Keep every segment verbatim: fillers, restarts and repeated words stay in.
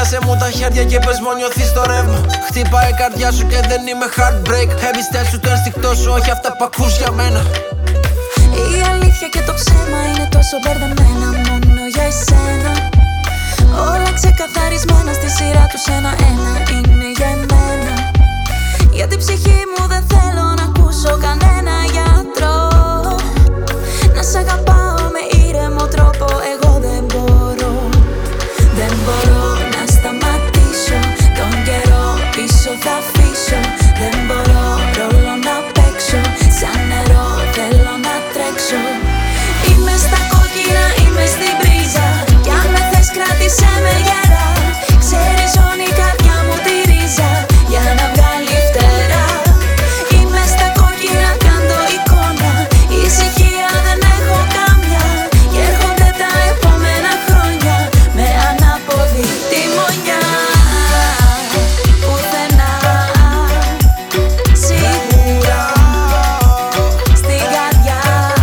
Πιάσε μου τα χέρια και πες μου νιώθεις το ρεύμα. Χτυπάει η καρδιά σου και δεν είμαι heartbreak. Εμπιστέψου το ένστικτό σου, όχι αυτά που ακούς για μένα. Η αλήθεια και το ψέμα είναι τόσο μπερδεμένα μόνο για εσένα. Όλα ξεκαθαρισμένα στη σειρά τους ένα-ένα είναι για εμένα. Για την ψυχή μου δεν θέλω να ακούσω κανένα γιατρό. Να σ' αγαπάω με ήρεμο τρόπο, εγώ δεν μπορώ. Δεν μπορώ να σταματήσω, τον καιρό πίσω θα αφήσω. Δεν μπορώ ρόλο να παίξω, σαν νερό θέλω να τρέξω. Είμαι στα κόκκινα, είμαι στην πρίζα, κι αν με θες κράτησέ με γερά. Ξέρεις ζώνει η καρδιά μου τη ρίζα, για να βγάλει φτερά. Είμαι στα κόκκινα, κάντο εικόνα, ησυχία δεν έχω κάμια. Και έρχονται τα επόμενα χρόνια με ανάποδη τιμονιά. Πουθενά, σίγουρα, στην καρδιά.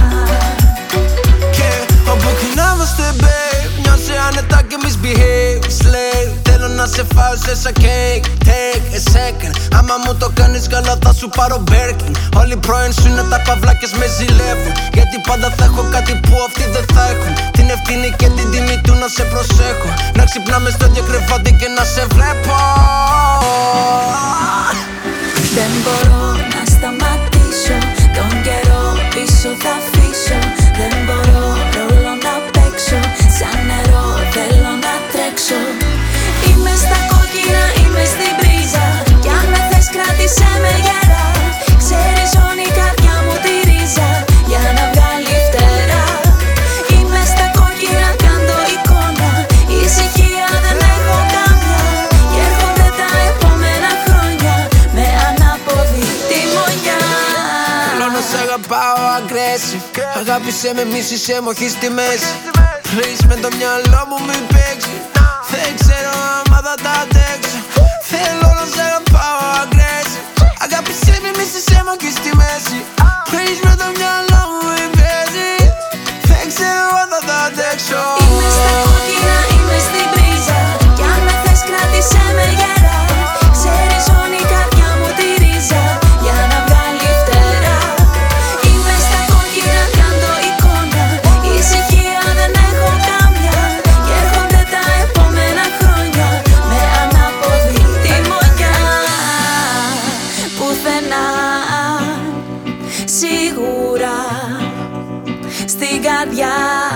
Και όπου κι να είμαστε babe, νιώσε άνετα και misbehave slave. Θέλω να σε φάω σε σαν cake, take a second. Άμα μου το κάνεις καλά θα σου πάρω Birkin. Όλοι πρώην σου είναι τα παυλάκες με ζηλεύουν, γιατί πάντα θα έχω κάτι που αυτοί δεν θα έχουν. Την ευθύνη και την τιμή του να σε προσέχω. Να ξυπνάμε στο ίδιο κρεβάτι και να σε βλέπω. Δεν μπορώ να σταματήσω, τον καιρό πίσω θα αφήσω. Δεν μπορώ ρόλο να παίξω, σαν νερό θέλω να τρέξω. Είμαι στα κόκκινα, είμαι στην πρίζα, κι αν με θες κράτησέ με γερά. Ξέρεις ζώνει η καρδιά μου τη ρίζα, για να βγάλει φτερά. Είμαι στα κόκκινα, κάντο εικόνα, ησυχία δεν έχω κάμια. Και έρχονται τα επόμενα χρόνια με ανάποδη τιμονιά. Θέλω να σ' αγαπάω aggressive, αγάπησέ με, μίσησέ μου, όχι στη μέση. Please με το μυαλό μου μην παίξει, δεν ξέρω άμα θα τα αντέξω. Θέλω να σ' αγαπάω aggressive, αγάπησέ με, μίσησέ μου, όχι στη μέση. Please με το μυαλό μου μην παίξει, δεν ξέρω αν θα τα αντέξω. Είμαι στα κόκκινα, είμαι στην πρίζα, κι αν με θες κράτησέ με γερά. Ξέρεις ζώνει η καρδιά μου τη ρίζα, για να βγάλει φτερά. Είμαι στα κόκκινα, κάντο εικόνα, ησυχία δεν έχω κάμια. Και έρχονται τα επόμενα χρόνια με ανάποδη τιμονιά. Πουθενά, σίγουρα, στην καρδιά.